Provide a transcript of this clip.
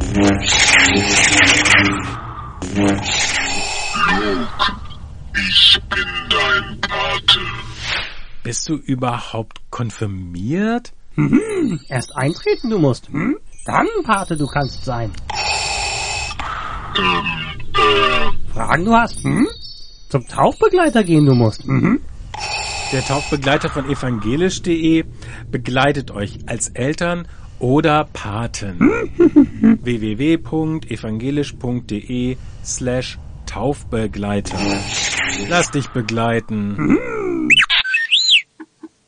Ich bin dein Pate. Bist du überhaupt konfirmiert? Erst eintreten du musst. Dann Pate du kannst sein. Fragen du hast. Zum Taufbegleiter gehen du musst. Der Taufbegleiter von evangelisch.de begleitet euch als Eltern oder Paten. www.evangelisch.de/Taufbegleiter. Lass dich begleiten.